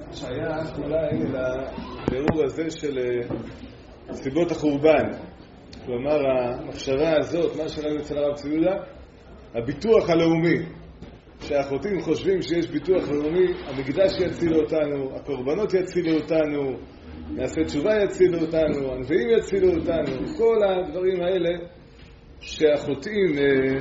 שייך אולי לבירור הזה של סיבות החורבן. כלומר, המחשבה הזאת, מה שראינו אצל הרב צבי יהודה, הביטוח הלאומי. שהאחותים חושבים שיש ביטוח לאומי, המקדש יצילו אותנו, הקורבנות יצילו אותנו, נעשה תשובה יצילו אותנו, הנביאים יצילו אותנו, כל הדברים האלה שהאחותים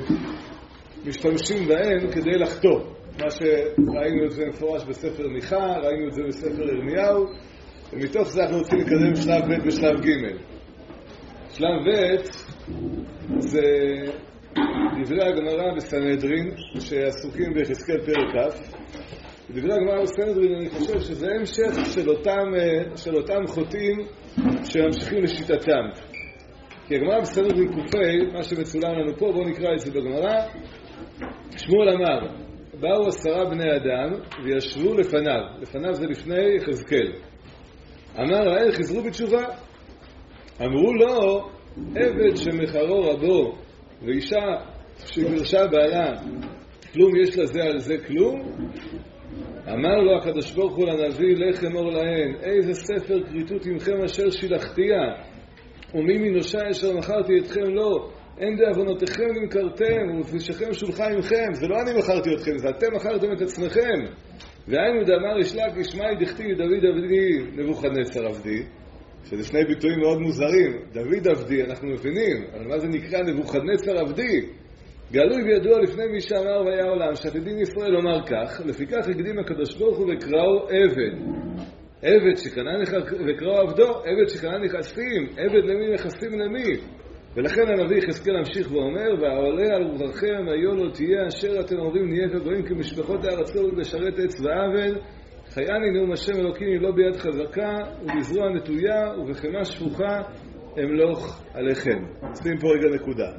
משתמשים בהם כדי לחטוא. מה שראינו את זה מפורש בספר מיכה, ראינו את זה בספר ירמיהו, ומתוך זה אנחנו רוצים לקדם שלב ב' ושלב ג'. שלב ב' זה דברי הגמרא בסנהדרין שעסוקים ביחזקאל פרק כ'. דברי הגמרא בסנהדרין, אני חושב שזה המשך של אותם חוטאים שממשיכים לשיטתם. כי הגמרא בסנהדרין קופי, מה שמצולם לנו פה, בואו נקרא את זה בגמרא. שמואל אמר, באו 10 בני אדם וישבו לפניו. לפניו זה לפני יחזקאל. אמר האל, חזרו בתשובה. אמרו לו, עבד שמחרו רבו ואישה שגרשה בעלה, כלום יש לזה על זה כלום? אמר לו הקדוש ברוך הוא לנביא, לך אמור להן, איזה ספר כריתות עמכם אשר שילחתיה, ומי מנושע אשר מכרתי אתכם לא, אין בעוונותיכם נמכרתם, ובפשעכם שולחה עמכם. זה לא אני מכרתי אתכם, זה אתם מכרתם את עצמכם. והיינו דאמר ישלח ישמעי דכתיב דוד עבדי נבוכדנצר עבדי, שזה שני ביטויים מאוד מוזרים. דוד עבדי אנחנו מבינים, אבל מה זה נקרא נבוכדנצר עבדי? גלוי וידוע לפני מי שאמר והיה עולם, שעתידים ישראל לומר כך, לפיכך הקדים הקדוש ברוך הוא וקראו עבד. עבד שקנה וקראו עבדו, עבד שקנה נכסים, עבד למי נכסים למי. ולכן הנביא יחזקאל המשיך ואומר, והעולה על רוחכם היו לא תהיה אשר אתם אומרים נהיה כגויים כמשפחות הארצות לשרת עץ ואבן, חייני נאום השם אלוקים היא לא ביד חזקה ובזרוע נטויה ובחמה שפוכה אמלוך עליכם. שים פה רגע נקודה.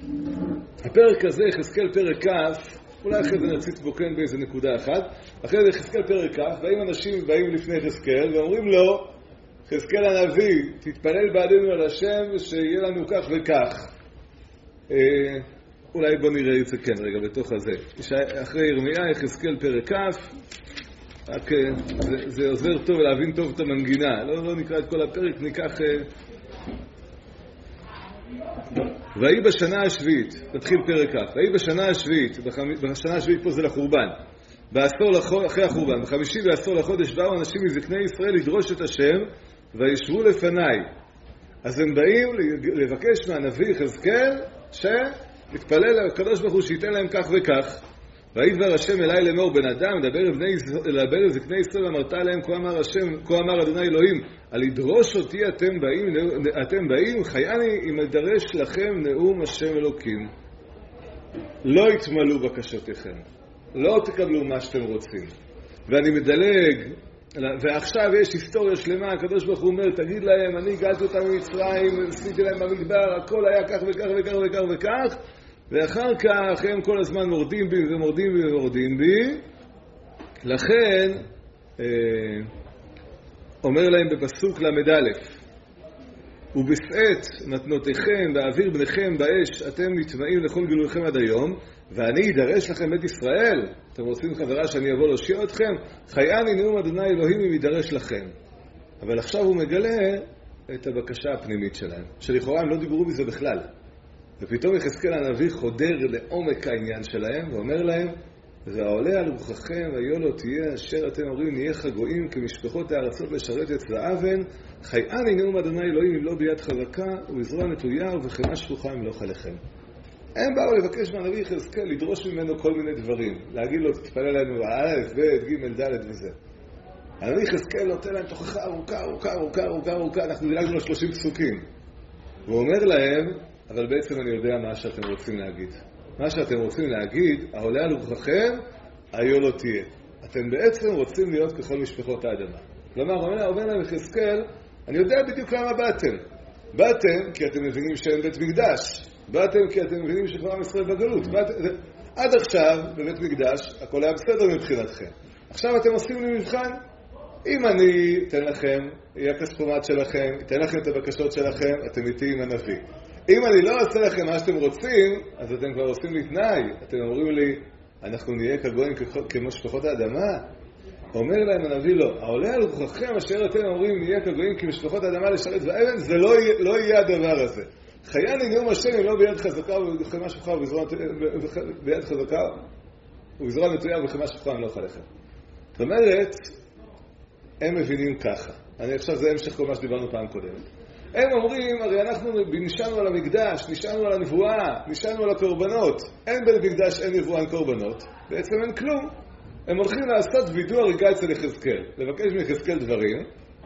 הפרק הזה, יחזקאל פרק כ', אולי אחרי זה נציץ בו כן באיזה נקודה אחת. אחרי זה יחזקאל פרק כ', באים אנשים באים לפני יחזקאל ואומרים לו, יחזקאל הנביא, תתפלל בעדינו על השם שיהיה לנו כך וכך. אולי בוא נראה את זה כן רגע בתוך הזה. אחרי ירמיה, יחזקאל פרק כ', רק זה עוזר טוב להבין טוב את המנגינה. לא נקרא את כל הפרק, ניקח... והיא בשנה השביעית, תתחיל פרק כ', והיא בשנה השביעית, בשנה השביעית פה זה לחורבן, אחרי החורבן, בחמישי ועשור לחודש באו אנשים מזקני ישראל לדרוש את השם, וישבו לפניי. אז הם באים לבקש מהנביא יחזקאל שמתפלל לקדוש ברוך הוא שייתן להם כך וכך. וידבר השם אליי לאמור, בן אדם, לדבר אל זקני ישראל, אמרת להם, כה אמר אדוני אלוהים, על לדרוש אותי אתם באים, חייני אם אדרש לכם נאום השם אלוקים. לא יתמלאו בקשותיכם, לא תקבלו מה שאתם רוצים. ואני מדלג, ועכשיו יש היסטוריה שלמה, הקדוש ברוך הוא אומר, תגיד להם, אני הגעתי אותם ממצרים, עשיתי להם במדבר, הכל היה כך וכך וכך וכך וכך, ואחר כך הם כל הזמן מורדים בי ומורדים בי ומורדים בי. לכן אומר להם בפסוק למד א', ובשאת מתנותיכם באוויר בניכם באש אתם נטמעים לכל גילויכם עד היום, ואני אדרש לכם בית ישראל. אתם רוצים חברה שאני אבוא להושיע אתכם? חייני נאום אדוני אלוהים אם ידרש לכם. אבל עכשיו הוא מגלה את הבקשה הפנימית שלהם, שלכאורה הם לא דיברו בזה בכלל. ופתאום יחזקאל הנביא חודר לעומק העניין שלהם ואומר להם, והעולה על רוחכם היו לא תהיה אשר אתם אומרים נהיה חגויים כמשפחות הארצות לשרת עץ ואבן, חייני נאום אדוני אלוהים אם לא ביד חזקה ובזרוע נטויה ובחמה שפוכה אמלוך עליכם. הם באו לבקש מהנביא יחזקאל לדרוש ממנו כל מיני דברים, להגיד לו תתפלל לנו א' ב' ג' ד' וזה. הנביא יחזקאל נותן להם תוכחה ארוכה, אנחנו דילגנו לו 30 פסוקים. והוא אומר להם, אבל בעצם אני יודע מה שאתם רוצים להגיד. מה שאתם רוצים להגיד, העולה על רוחכם, היו לא תהיה. אתם בעצם רוצים להיות ככל משפחות האדמה. כלומר, אומר להם יחזקאל, אני יודע בדיוק למה באתם. באתם כי אתם מבינים שאין בית מקדש. באתם כי אתם מבינים שכבר עם ישראל בגלות. עד עכשיו, בבית מקדש, הכל היה בסדר מבחינתכם. עכשיו אתם עושים לי מבחן. אם אני אתן לכם, יהיה הכספומט שלכם, אתן לכם את הבקשות שלכם, אתם איתי עם הנביא. אם אני לא אעשה לכם מה שאתם רוצים, אז אתם כבר עושים לי תנאי. אתם אומרים לי, אנחנו נהיה כגויים כמו שפחות האדמה. אומר להם הנביא לו, העולה על רוחכם אשר אתם אומרים נהיה כגויים כי משפחות האדמה לשרת ואבן, זה לא יהיה הדבר הזה. חייני נאום השם אם לא ביד חזקה ובחמה שפחה ביד חזקה ובזרוע נטויה ובחמה שפחה אם לא חלכם. זאת אומרת, הם מבינים ככה. עכשיו זה המשך כל מה שדיברנו פעם קודמת. הם אומרים, הרי אנחנו נשענו על המקדש, נשענו על הנבואה, נשענו על הקורבנות. אין בין מקדש, אין נבואה, אין קורבנות. בעצם אין כלום. הם הולכים לעשות וידוא הריגה אצל יחזקאל. לבקש מיחזקאל דברים,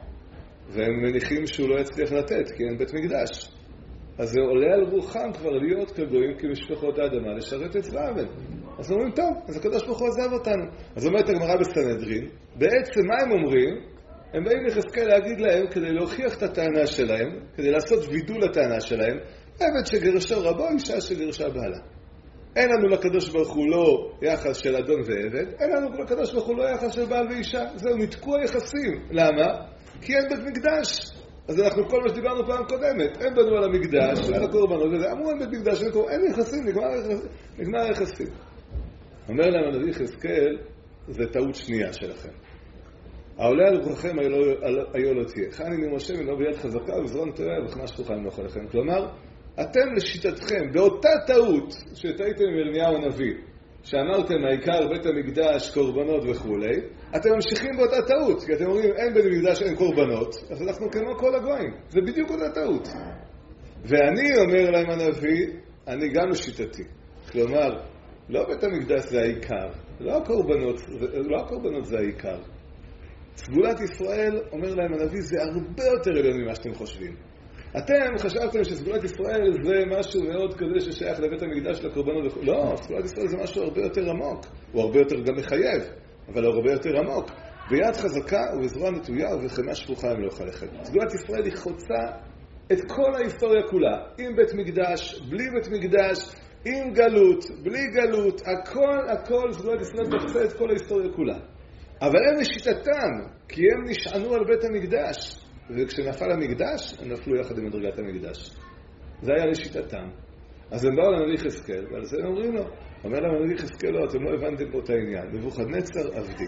והם מניחים שהוא לא יצליח לתת, כי אין בית מקדש. אז זה עולה על רוחם כבר להיות כגויים כמשפחות האדמה לשרת את צבאבן. אז אומרים, טוב, אז הקדוש ברוך הוא עזב אותנו. אז אומרת הגמרא בסנהדרין, בעצם מה הם אומרים? הם באים ליחזקאל להגיד להם, כדי להוכיח את הטענה שלהם, כדי לעשות וידוא לטענה שלהם, עבד שגרשו רבו, אישה שגרשה בעלה. אין לנו לקדוש ברוך הוא לא יחס של אדון ועבד, אין לנו לקדוש ברוך הוא לא יחס של בעל ואישה. זהו, ניתקו היחסים. למה? כי אין בית מקדש. אז אנחנו כל מה שדיברנו פעם קודמת, הם בנו על המקדש, על הקורבנות, וזה אמרו אין בית מקדש, אין יחסים, נגמר היחסים. אומר להם הנביא יחזקאל, זה טעות שנייה שלכם. העולה על רוחכם היו לא תהיה. חני נאום השם אם לא ביד חזקה ובזרוע נטויה ובחמה שפוכה אם לא חלכם. כלומר, אתם לשיטתכם, באותה טעות שטעיתם עם ירמיהו הנביא, שאמרתם העיקר בית המקדש, קורבנות וכו', אתם ממשיכים באותה טעות, כי אתם אומרים אין בית המקדש, אין קורבנות, אז אנחנו כמו כל הגויים. זה בדיוק אותה טעות. ואני אומר להם הנביא, אני גם לשיטתי. כלומר, לא בית המקדש זה העיקר, לא הקורבנות זה העיקר. סגולת ישראל, אומר להם הנביא, זה הרבה יותר עליון ממה שאתם חושבים. אתם חשבתם שסגולת ישראל זה משהו מאוד כזה ששייך לבית המקדש לקורבנות וכו'. לא, סגולת ישראל זה משהו הרבה יותר עמוק. הוא הרבה יותר גם מחייב, אבל הוא הרבה יותר עמוק. ביד חזקה ובזרוע נטויה ובחמה שפוכה אם לא חלכם. סגולת ישראל היא חוצה את כל ההיסטוריה כולה. עם בית מקדש, בלי בית מקדש, עם גלות, בלי גלות, הכל סגולת ישראל תחצה את כל ההיסטוריה כולה. אבל הם לשיטתם, כי הם נשענו על בית המקדש. וכשנפל המקדש, הם נפלו יחד עם מדרגת המקדש. זה היה לשיטתם. אז הם באו לנביא יחזקאל, ועל זה הם אומרים לו. אומר להם הנביא יחזקאל, לא, אתם לא הבנתם פה את העניין. נבוכדנצר עבדי.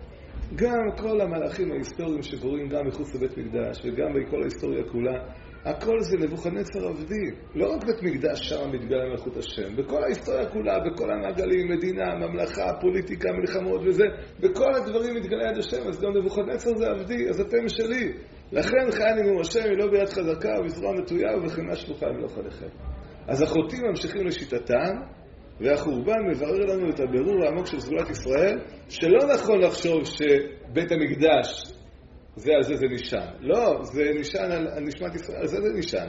גם כל המלאכים ההיסטוריים שקורים גם מחוץ לבית מקדש, וגם בכל ההיסטוריה כולה, הכל זה נבוכדנצר עבדי. לא רק בית מקדש שם מתגלה מלכות השם. בכל ההיסטוריה כולה, בכל המעגלים, מדינה, ממלכה, פוליטיקה, מלחמות וזה, בכל הדברים מתגלה יד השם. אז גם נבוכדנצר זה עבדי, אז אתם שלי. לכן חייני נאום השם היא לא ביד חזקה ובזרוע נטויה ובחמה שפוכה אם לא חלכם. אז החוטאים ממשיכים לשיטתם, והחורבן מברר לנו את הבירור העמוק של סגולת ישראל, שלא נכון לחשוב שבית המקדש זה על זה נשען. לא, זה נשען על נשמת ישראל, על זה נשען.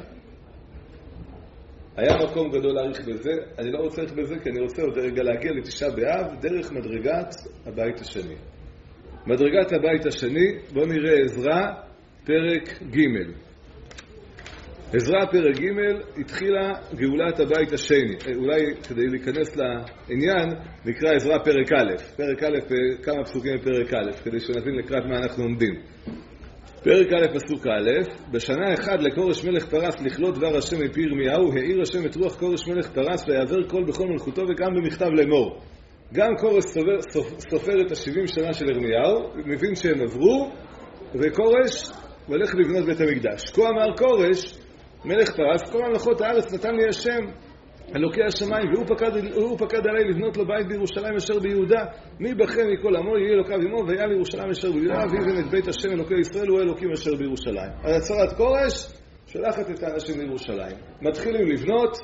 היה מקום גדול להאריך בזה, אני לא רוצה להאריך בזה כי אני רוצה עוד רגע להגיע לתשעה באב דרך מדרגת הבית השני. מדרגת הבית השני, בואו נראה עזרא פרק ג'. עזרא פרק ג' התחילה גאולת הבית השני. אולי כדי להיכנס לעניין נקרא עזרא פרק א'. פרק א', כמה פסוקים בפרק א', כדי שנבין לקראת מה אנחנו עומדים. פרק א' פסוק א', בשנה אחד לקורש מלך פרס לכלות דבר השם מפי ירמיהו, העיר השם את רוח קורש מלך פרס ויעבר קול בכל מלכותו וגם במכתב לאמור. גם קורש סופר את ה-70 שנה של ירמיהו, מבין שהם עברו, וקורש הולך לבנות בית המקדש. כה אמר קורש, מלך פרס, כל ממלכות הארץ נתן לי השם, אלוקי השמיים, והוא פקד עלי לבנות לו בית בירושלים אשר ביהודה. מי בכם מכל עמו יהיה אלוקיו עמו, והיה לירושלים אשר ביהודה, ויבן את בית השם אלוקי ישראל, הוא אלוקים אשר בירושלים. אז הצהרת קורש שולחת את האנשים לירושלים. מתחילים לבנות,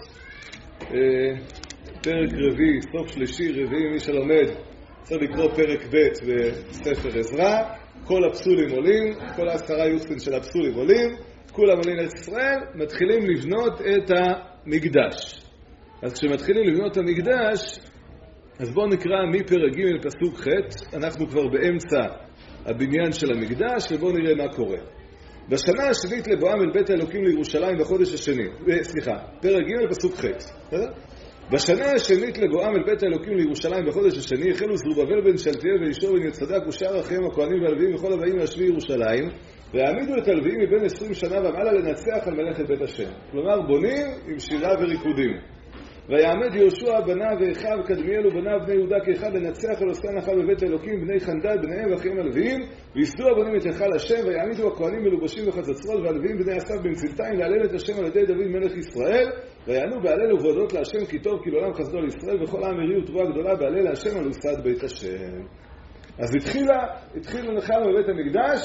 פרק רביעי, סוף שלישי, רביעי, מי שלומד, צריך לקרוא פרק ב' בספר עזרא, כל הפסולים עולים, כל 10 יוחסין של הפסולים עולים, כולם עולים לארץ ישראל, מתחילים לבנות את המקדש. אז כשמתחילים לבנות את המקדש, אז בואו נקרא מפרק ג' פסוק ח', אנחנו כבר באמצע הבניין של המקדש, ובואו נראה מה קורה. בשנה השנית לבואם אל בית האלוקים לירושלים בחודש השני, פרק ג' פסוק ח', בשנה השנית לבואם אל בית האלוקים לירושלים בחודש השני, החלו זרובבל בן שלתיאל וישוע בן יצדק ושאר אחיהם הכהנים והלוויים וכל הבאים להשביע ירושלים, והעמידו את הלוויים מבין 20 שנה ומעלה לנצח על מלאכת בית השם. כלומר בונים עם שירה וריקודים. ויעמד יהושע בניו ואחיו קדמיאל ובניו בני יהודה כאחד לנצח על עושי הנחה בבית אלוקים בני חנדל בניהם ואחיהם הלוויים ויסדו הבנים את היכל השם ויעמידו הכהנים מלובשים בחצוצרות והלוויים בני אסף במצלתיים להלל את השם על ידי דוד מלך ישראל ויענו בהלל ובהודות להשם כי טוב כי לעולם חסדו לישראל וכל העם הריעו תרועה גדולה בהלל להשם על עושת בית השם. אז התחילו נחמה בבית המקדש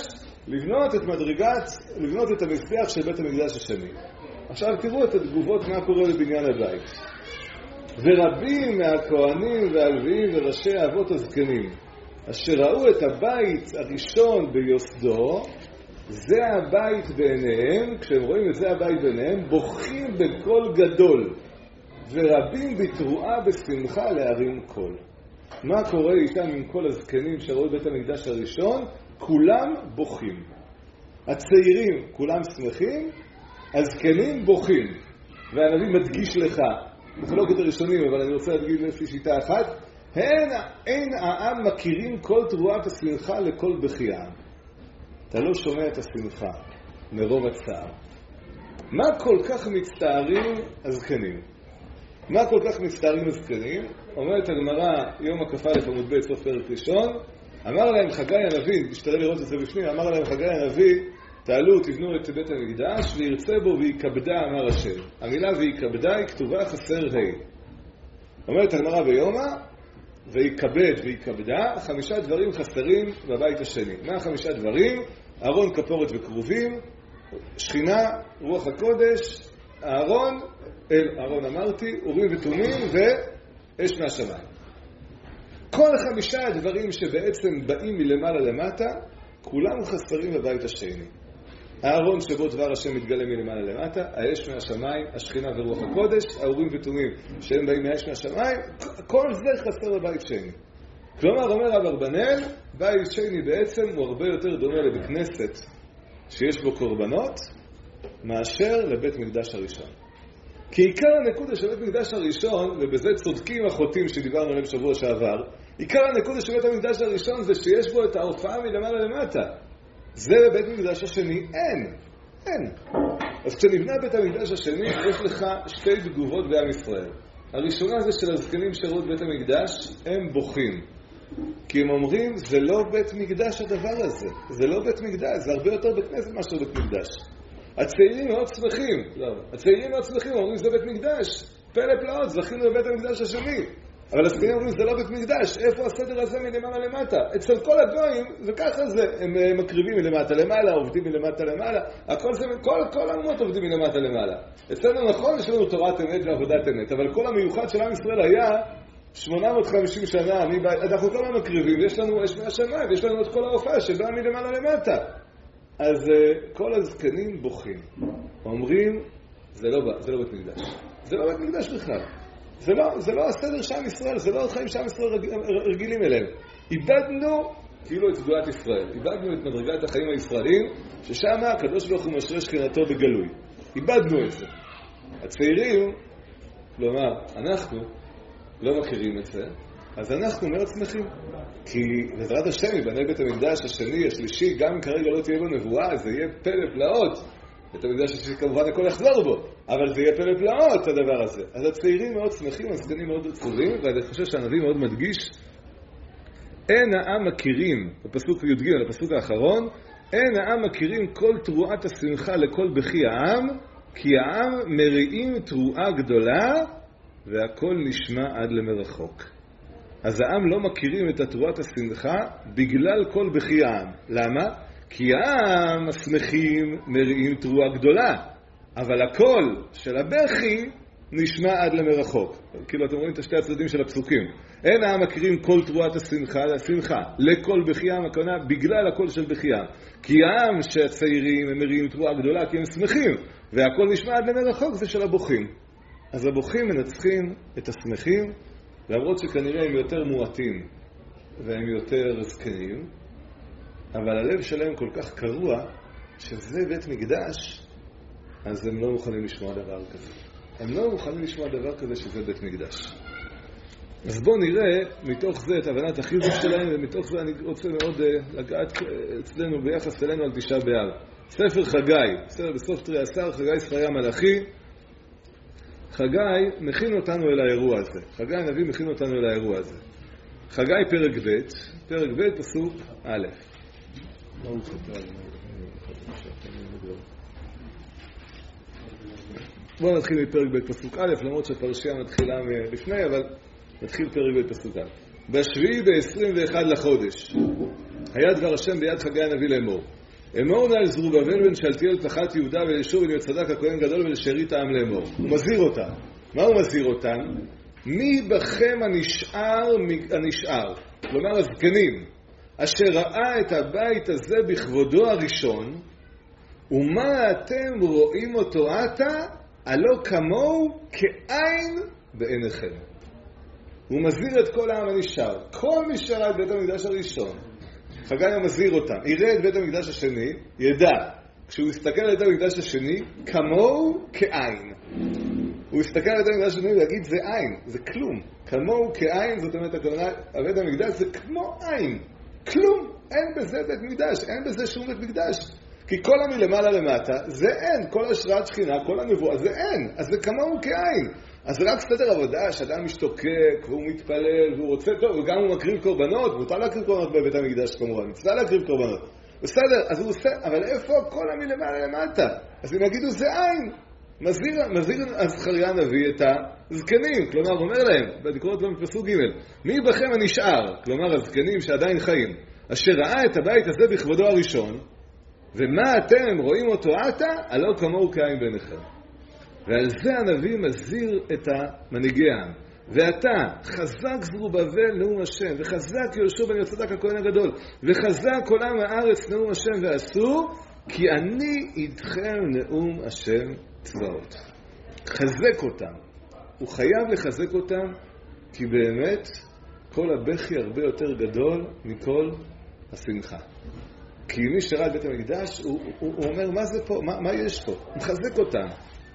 לבנות את המזבח של בית המקדש השני. עכשיו תראו את התגובות מה קורה לבניין הבית. ורבים מהכהנים והלוויים וראשי האבות הזקנים אשר ראו את הבית הראשון ביוסדו, זה הבית בעיניהם, כשהם רואים את זה הבית בעיניהם, בוכים בקול גדול, ורבים בתרועה בשמחה להרים קול. מה קורה איתם עם כל הזקנים שראו את בית המקדש הראשון? כולם בוכים. הצעירים כולם שמחים, הזקנים בוכים. והנביא מדגיש לך, מחלוקת הראשונים, אבל אני רוצה להדגיש לפי שיטה אחת, אין העם מכירים כל תרועת השמחה לכל בכייה. אתה לא שומע את השמחה מרוב הצער. מה כל כך מצטערים הזקנים? מה כל כך מצטערים הזקנים? אומרת הגמרא, יום הכ"א עמוד ב' סוף פרק ראשון, אמר להם חגי הנביא, תשתדל לראות את זה בפנים, אמר להם חגי הנביא, תעלו, תבנו את בית המקדש, וירצה בו ויקבדה, אמר השם. המילה ויקבדה היא כתובה חסר ה'. אומרת הגמרא ביומא, ויקבד ויקבדה, 5 דברים חסרים בבית השני. מה 5 דברים? ארון, כפורת וכרובים, שכינה, רוח הקודש, ארון אמרתי, אורים ותומים ואש מהשמיים. כל 5 הדברים שבעצם באים מלמעלה למטה, כולם חסרים בבית השני. הארון שבו דבר השם מתגלה מלמעלה למטה, האש מהשמיים, השכינה ורוח הקודש, האורים ותומים שהם באים מהאש מהשמיים, כל זה חסר בבית שני. כלומר, אומר רב אברבנאל, בית שני בעצם הוא הרבה יותר דומה לבית כנסת שיש בו קורבנות, מאשר לבית מקדש הראשון. כי עיקר הנקודה של בית מקדש הראשון, ובזה צודקים החוטאים שדיברנו עליהם שבוע שעבר, עיקר הנקודה של בית המקדש הראשון זה שיש בו את ההופעה מלמעלה למטה. זה בבית מקדש השני אין. אז כשנבנה בית המקדש השני, יש לך 2 תגובות בעם ישראל. הראשונה זה של הזקנים שראו את בית המקדש, הם בוכים. כי הם אומרים, זה לא בית מקדש הדבר הזה. זה לא בית מקדש, זה הרבה יותר בית כנסת מאשר בית מקדש. הצעירים מאוד שמחים, אומרים, זה בית מקדש. פלא פלאות, זכינו בבית המקדש השני. אבל הזקנים אומרים, זה לא בית מקדש. איפה הסדר הזה מלמעלה למטה? אצל כל הגויים, וככה זה. הם מקריבים מלמטה למעלה, עובדים מלמטה למעלה. כל האומות עובדים מלמטה למעלה. אצלנו נכון, יש לנו תורת אמת ועבודת אמת. אבל כל המיוחד של עם ישראל היה 850 שנה. אנחנו כל הזמן מקריבים, ויש לנו אש מהשמיים, ויש לנו את כל ההופעה שבאה מלמעלה למטה. אז כל הזקנים בוכים. אומרים, זה לא בית מקדש. זה לא בית מקדש בכלל. זה לא הסדר שעם ישראל, זה לא החיים שעם ישראל רגילים אליהם. איבדנו כאילו את סגולת ישראל. איבדנו את מדרגת החיים הישראלים, ששם הקדוש ברוך הוא משרה שכינתו בגלוי. איבדנו את זה. הצעירים, כלומר, אנחנו לא מכירים את זה, אז אנחנו מאוד שמחים. כי בעזרת השם יבנה בית המקדש השני, השלישי, גם כרגע לא תהיה בו נבואה, זה יהיה פלא פלאות. בית המקדש השלישי כמובן הכל יחזור בו, אבל זה יהיה פלא פלאות הדבר הזה. אז הצעירים מאוד שמחים, הזקנים מאוד עצובים, ואני חושב שהנביא מאוד מדגיש, אין העם מכירים, בפסוק י"ג, הפסוק האחרון, אין העם מכירים כל תרועת השמחה לכל בכי העם, כי העם מריעים תרועה גדולה, והכל נשמע עד למרחוק. אז העם לא מכירים את תרועת השמחה בגלל כל בכי העם. למה? כי העם השמחים מריעים תרועה גדולה, אבל הקול של הבכי נשמע עד למרחוק. כאילו אתם רואים את 2 הצדדים של הפסוקים. אין העם מכירים כל תרועת השמחה לכל בכי העם, הכוונה בגלל הקול של בכי העם. כי העם שהצעירים הם מריעים תרועה גדולה כי הם שמחים, והקול נשמע עד למרחוק זה של הבוכים. אז הבוכים מנצחים את השמחים, למרות שכנראה הם יותר מועטים והם יותר זקנים, אבל הלב שלהם כל כך קרוע שזה בית מקדש, אז הם לא מוכנים לשמוע דבר כזה. הם לא מוכנים לשמוע דבר כזה שזה בית מקדש. אז בואו נראה מתוך זה את הבנת החיזוק שלהם, ומתוך זה אני רוצה מאוד לגעת אצלנו ביחס אלינו על 9 באב. ספר חגי, בסוף תרי עשר, חגי ספריה מלאכי. חגי מכין אותנו אל האירוע הזה. חגי הנביא מכין אותנו אל האירוע הזה. חגי פרק ב' פסוק א'. בואו נתחיל מפרק ב' פסוק א', למרות שהפרשייה מתחילה לפני, אבל נתחיל פרק ב' פסוק א'. בשביעי ב-21 לחודש היה דבר השם ביד חגי הנביא לאמור. אמור נא אל זרובבל בן שאלתיאל פחת יהודה ולישוע בן יהוצדק הכהן גדול ולשארית העם לאמור. הוא מזהיר אותם. מה הוא מזהיר אותם? מי בכם הנשאר, כלומר הזקנים, אשר ראה את הבית הזה בכבודו הראשון, ומה אתם רואים אותו עתה, הלא כמוהו כעין בעיניכם. הוא מזהיר את כל העם הנשאר. כל מי שראה את בית המקדש הראשון, חגי מזהיר אותם, יראה את בית המקדש השני, ידע, כשהוא יסתכל על בית המקדש השני, כמוהו כעין. הוא יסתכל על בית המקדש השני ויגיד, זה עין, זה כלום. כמוהו כעין, זאת אומרת, בית המקדש זה כמו עין. כלום, אין בזה בית מקדש, אין בזה שום בית מקדש. כי כל המלמעלה למטה, זה אין. כל השראת שכינה, כל הנבואה, זה אין. אז זה כמוהו כעין. אז זה רק סדר עבודה, שאדם משתוקק, והוא מתפלל, והוא רוצה, טוב, וגם הוא מקריב קורבנות, מותר להקריב קורבנות בבית המקדש כמובן, מצווה להקריב קורבנות. בסדר, אז הוא עושה, אבל איפה כל המלמעלה למטה? אז אם יגידו, זה עין. מזהיר זכריה הנביא את הזקנים, כלומר אומר להם, בקורות לו מפסוק ג' מי בכם הנשאר, כלומר הזקנים שעדיין חיים, אשר ראה את הבית הזה בכבודו הראשון, ומה אתם רואים אותו עתה, הלא כמוהו כעין בעיניכם. ועל זה הנביא מזהיר את המנהיגי העם. ואתה, חזק זרובבל נאום השם, וחזק יהושע בן יהוצדק הכהן הגדול, וחזק כל עם הארץ נאום השם ועשו, כי אני איתכם נאום השם צבאות. חזק אותם. הוא חייב לחזק אותם, כי באמת כל הבכי הרבה יותר גדול מכל השמחה. כי מי שראה את בית המקדש, הוא אומר, מה זה פה? מה יש פה? הוא מחזק אותם.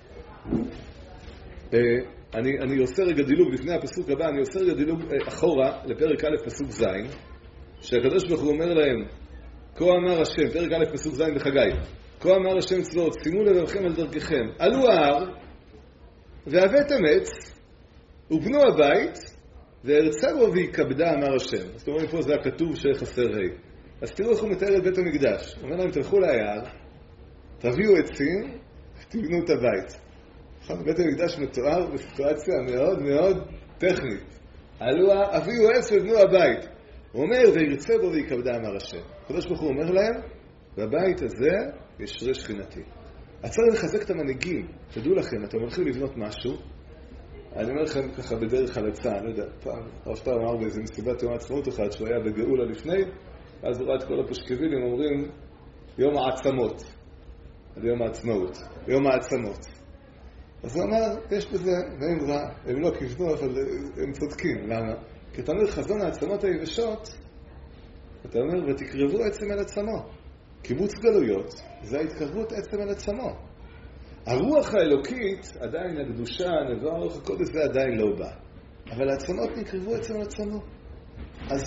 אני עושה רגע דילוג לפני הפסוק הבא, אני עושה רגע דילוג אחורה לפרק א' פסוק ז', שהקדוש ברוך הוא אומר להם, כה אמר השם, פרק א' פסוק ז' בחגי, כה אמר השם צבאות, שימו לבבכם על דרככם, עלו ההר, והבאתם עץ, ובנו הבית, והרצה בו ויקבדה אמר השם. זאת אומרת, פה זה הכתוב שחסר ה'. אז תראו איך הוא מתאר את בית המקדש. הוא אומר להם, תלכו ליער, תביאו עצים, ותבנו את הבית. בית המקדש מתואר בסיטואציה מאוד מאוד טכנית. הביאו עץ ובנו הבית. הוא אומר, וירצה בו ויקבדה אמר השם. הקדוש ברוך הוא אומר להם, בבית הזה ישרה שכינתי. צריך לחזק את המנהיגים. תדעו לכם, אתם הולכים לבנות משהו, אני אומר לכם ככה בדרך הלצה, אני לא יודע, הרב שטר אמר באיזה מסיבת יום העצמאות אחד, שהוא היה בגאולה לפני, ואז הוא ראה את כל הפשקבילים אומרים, יום העצמות, על יום העצמאות, יום העצמות. אז הוא אמר, יש בזה נאמרה, הם לא כיוונו, אבל הם צודקים. למה? כי אתה אומר, חזון העצמות היבשות, אתה אומר, ותקרבו עצם אל עצמו. קיבוץ גלויות, זה ההתקרבות עצם אל עצמו. הרוח האלוקית, עדיין הקדושה, הנבואה, הרוח הקודש, זה עדיין לא בא. אבל העצמות נקרבו עצם אל עצמו. אז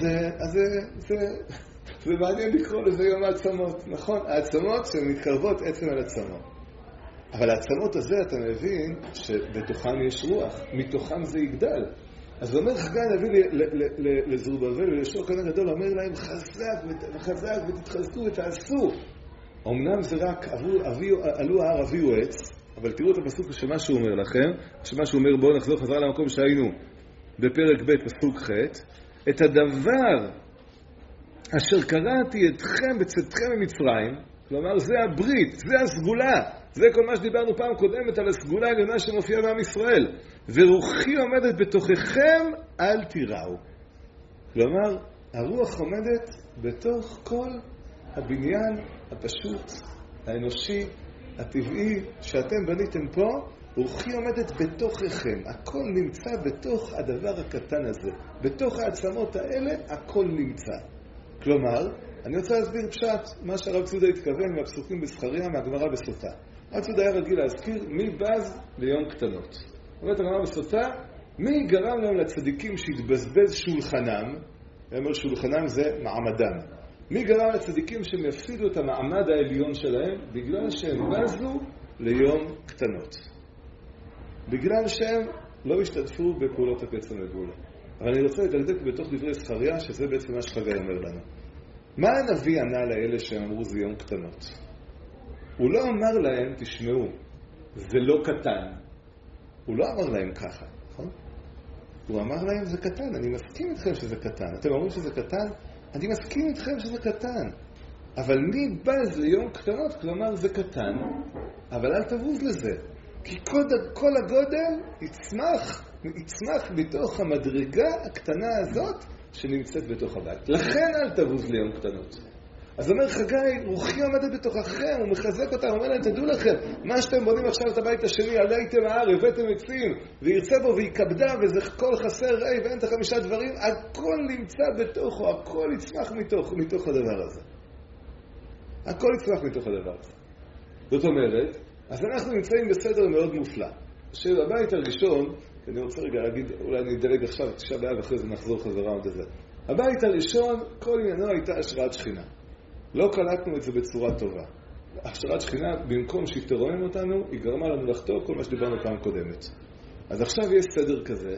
זה מעניין לקרוא לזה יום העצמות, נכון? העצמות שמתקרבות עצם אל עצמו. אבל העצמות הזה, אתה מבין שבתוכם יש רוח, מתוכם זה יגדל. אז הוא אומר חגי הנביא לזרובבל ולישוע הכהן הגדול, אומר להם חזק ותתחזקו ותעשו. אמנם זה רק עלו ההר הביאו עץ, אבל תראו את הפסוק שמה שהוא אומר לכם, שמה שהוא אומר, בואו נחזור חזרה למקום שהיינו בפרק ב' פסוק ח', את הדבר אשר קראתי אתכם בצאתכם ממצרים, כלומר זה הברית, זה הסגולה, זה כל מה שדיברנו פעם קודמת על הסגולה העליונה שמופיעה בעם ישראל, ורוחי עומדת בתוככם, אל תיראו. כלומר, הרוח עומדת בתוך כל הבניין הפשוט, האנושי, הטבעי שאתם בניתם פה, רוחי עומדת בתוככם. הכל נמצא בתוך הדבר הקטן הזה. בתוך העצמות האלה הכל נמצא. כלומר, אני רוצה להסביר פשט מה שהרב צודה התכוון מהפסוקים בזכריה מהגמרא בסוטה. הרב צודה היה רגיל להזכיר מי בז ליום קטנות. אומרת הגמרא בסוטה, מי גרם להם לצדיקים שהתבזבז שולחנם, אומר שולחנם זה מעמדם. מי גרם לצדיקים שהם יפסידו את המעמד העליון שלהם בגלל שהם בזו ליום קטנות. בגלל שהם לא השתתפו בפעולות הפצע מגולה. אבל אני רוצה לדקדק בתוך דברי זכריה, שזה בעצם מה שחגי אומר לנו. מה הנביא ענה לאלה שאמרו זה יום קטנות? הוא לא אמר להם, תשמעו, זה לא קטן. הוא לא אמר להם ככה, נכון? הוא אמר להם זה קטן, אני מסכים איתכם שזה קטן. אתם אומרים שזה קטן? אני מסכים איתכם שזה קטן. אבל מי בז ליום קטנות? כלומר זה קטן, אבל אל תבוז לזה. כי כל הגודל יצמח בתוך המדרגה הקטנה הזאת שנמצאת בתוך הבית. לכן אל תבוז ליום קטנות. אז אומר חגי, רוחי עומדת בתוככם, הוא מחזק אותם, הוא אומר להם, תדעו לכם, מה שאתם בונים עכשיו את הבית השני, עליתם ההר, הבאתם עצים, וירצה בו ויקבדה, וזה כל חסר רעי, ואין את 5 דברים, הכל נמצא בתוכו, הכל יצמח מתוך הדבר הזה. הכל יצמח מתוך הדבר הזה. זאת אומרת, אז אנחנו נמצאים בסדר מאוד מופלא. שבבית הראשון, אני רוצה רגע להגיד, אולי אני אדלג עכשיו, 9 באב, אחרי זה נחזור חזרה עוד לזה. הבית הראשון, כל עניינו הייתה השראת שכינה. לא קלטנו את זה בצורה טובה. השראת שכינה, במקום שהיא תרומם אותנו, היא גרמה לנו לחטוא כל מה שדיברנו פעם קודמת. אז עכשיו יש סדר כזה,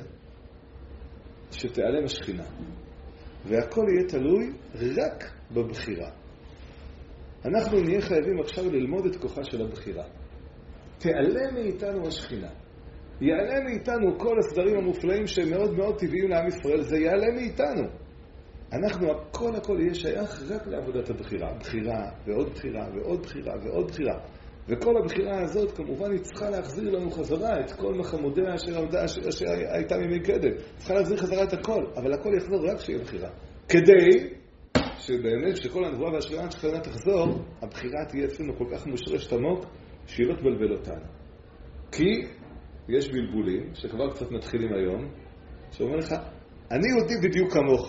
שתיעלם השכינה. והכל יהיה תלוי רק בבחירה. אנחנו נהיה חייבים עכשיו ללמוד את כוחה של הבחירה. תיעלם מאיתנו השכינה. יעלם מאיתנו כל הסדרים המופלאים שהם מאוד מאוד טבעיים לעם ישראל, זה יעלם מאיתנו. אנחנו, הכל יהיה שייך רק לעבודת הבחירה. בחירה ועוד בחירה ועוד בחירה ועוד בחירה. וכל הבחירה הזאת כמובן היא צריכה להחזיר לנו חזרה את כל מחמודיה שהייתה מימי קדם. צריכה להחזיר חזרה את הכל, אבל הכל יחזור רק שיהיה בחירה. כדי שבאמת שכל הנבואה והשכינה שכינה תחזור, הבחירה תהיה אצלנו כל כך מושרשת עמוק שהיא לא תבלבל אותנו. כי יש בלבולים שכבר קצת מתחילים היום, שאומר לך, אני יהודי בדיוק כמוך.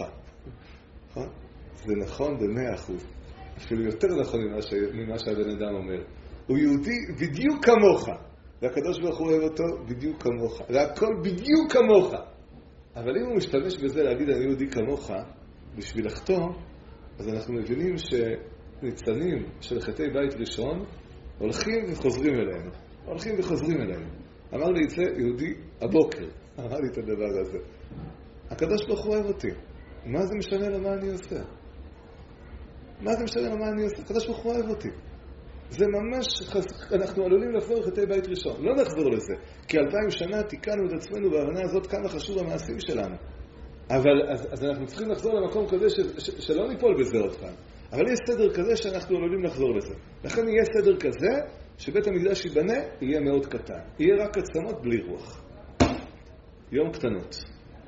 זה נכון ב100%. אפילו יותר נכון ממה שהבן אדם אומר. הוא יהודי בדיוק כמוך. והקדוש ברוך הוא אוהב אותו בדיוק כמוך. והכל בדיוק כמוך. אבל אם הוא משתמש בזה להגיד אני יהודי כמוך, בשביל לחתום, אז אנחנו מבינים שניצנים של חטאי בית ראשון הולכים וחוזרים אליהם. הולכים וחוזרים אליהם. אמר לי את זה יהודי הבוקר. אמר לי את הדבר הזה. הקדוש ברוך הוא אוהב אותי. מה זה משנה לו מה אני עושה? מה זה משנה לו מה אני עושה? הקדוש ברוך הוא אוהב אותי. זה ממש, אנחנו עלולים לחזור לחטאי בית ראשון. לא נחזור לזה. כי 2000 שנה תיקנו את עצמנו בהבנה הזאת כמה חשוב המעשים שלנו. אבל אז אנחנו צריכים לחזור למקום כזה שלא ניפול בזה עוד פעם. אבל יש סדר כזה שאנחנו עלולים לחזור לזה. לכן יהיה סדר כזה שבית המקדש ייבנה, יהיה מאוד קטן. יהיה רק עצמות בלי רוח. יום קטנות.